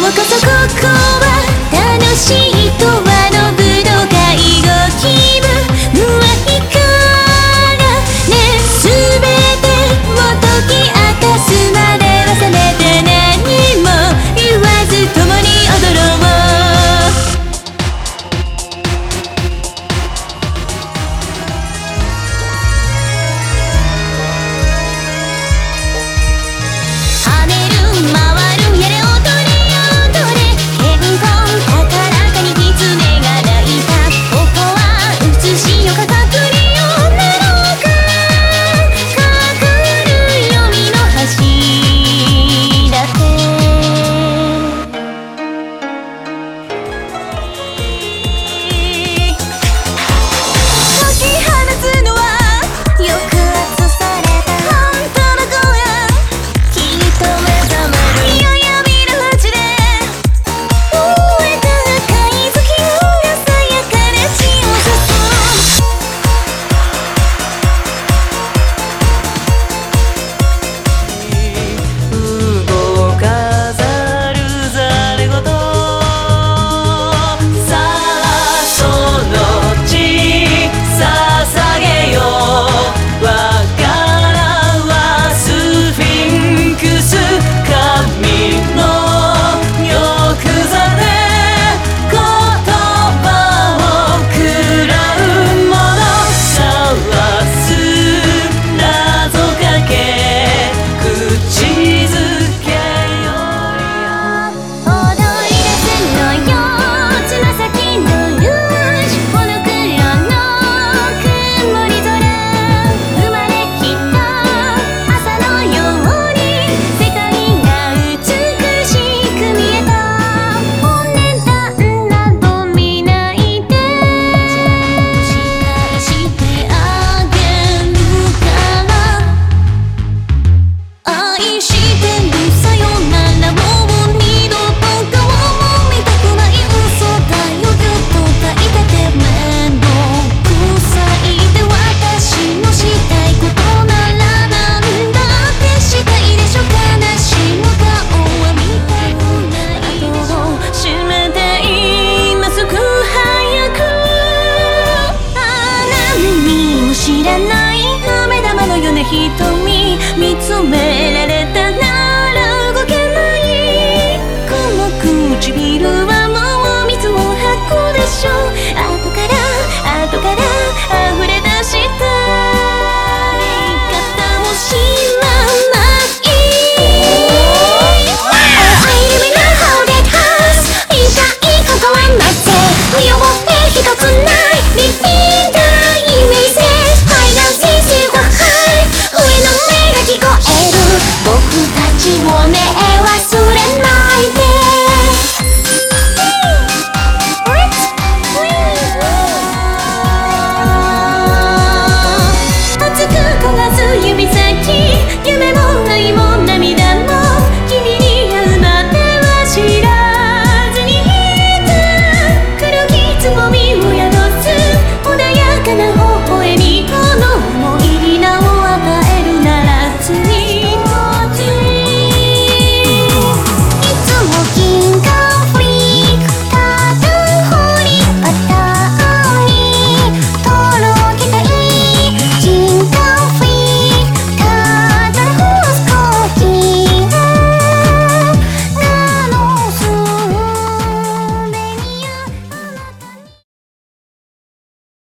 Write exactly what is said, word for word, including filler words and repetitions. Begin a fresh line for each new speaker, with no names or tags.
こそここは楽しいとはの武道会ご気分無愛からね全てを解き明かすまではせめて何も言わず共に踊ろう瞳見つめられたなら動けないこの唇はもう水を吐くでしょう後から後から溢れ出した言い方も知らないI live in a haunted house 痛いここはなぜ不要って一つないリピーターイメージ僕たちをね